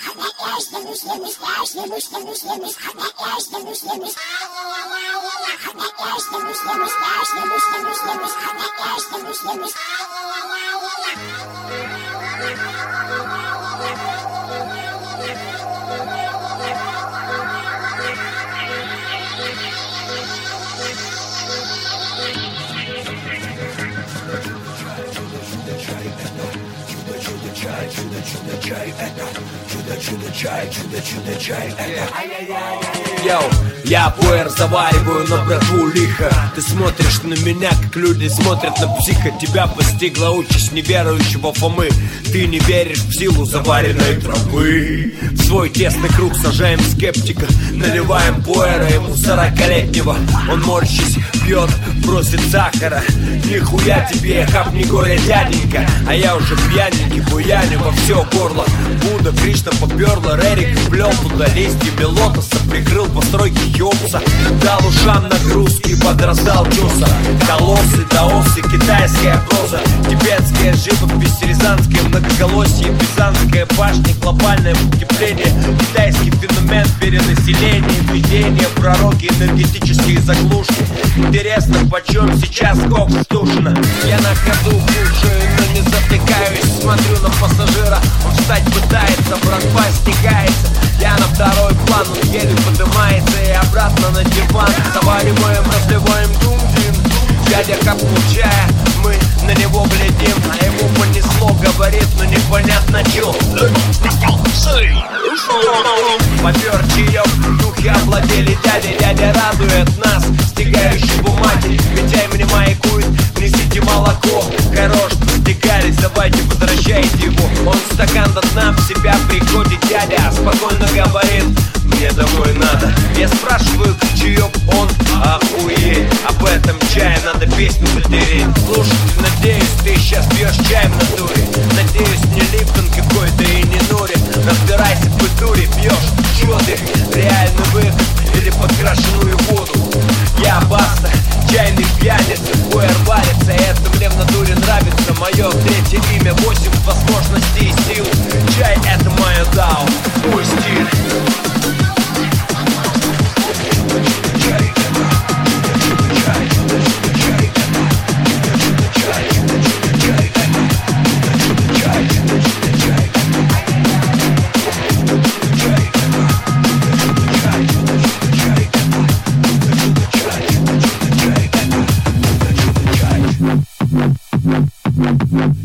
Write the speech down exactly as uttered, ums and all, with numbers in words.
Чудо-чудо-чай, это чудо-чудо-чай, чудо-чудо-чай, это. Йоу, я пуэр завариваю на братву лихо. Ты смотришь на меня, как люди смотрят на психа. Тебя постигла участь неверующего Фомы. Ты не веришь в силу заваренной травы. В свой тесный круг сажаем скептика. Наливаем пуэра ему сорокалетнего. Он морщись пьет, просит сахара. Нихуя тебе, хапни горе, дяденька. А я уже пьяненький, буяню во все горло. Будда, Кришна поперла, Рерик вплел туда листьями лотоса. Прикрыл постройки Йобса. Дал ушам нагрузки, подраздал чуса. Колоссы, даосы, китайская проза. Тибетская живопись, рязанское многоголосие. Пизанская башня, глобальное потепление. Китайский феномен перенаселения. Видение, пророки, энергетические заглушки. Интересно, почем сейчас кокс тушено. Я на ходу кушаю, но не затыкаюсь. Смотрю на пассажира, он встать пытается, братва стекается. Я на второй план, он еле поднимается и обратно на диван. Завариваем, разливаем дум-дим. Дядя капнул чая, мы на него глядим. А ему понесло, говорит, но непонятно чё. Попер чаёк, духи овладели дядей. Дядя радует нас, стегающий бумаги. Митяй мне маякует, несите молоко. Хорош, постигались, давайте возвращайте его. Он стакан до дна в себя приходит дядя. Спокойно говорит, мне домой надо. Я спрашиваю, как чаёк, он охуеть. Об этом чае надо песню потереть. Слушатель, надеюсь, ты сейчас пьешь чай в натуре. Надеюсь, не Липтон какой-то и не Нури. Разбирайся в культуре, пьешь, чё ты? Реальный выход или подкрашенную воду? Я Баста, чайный пьяница, пуэр варится. Это мне в натуре нравится. Мое третье имя, восемь возможностей и сил. Чай — это мое дао, мой стиль. Mm-hmm.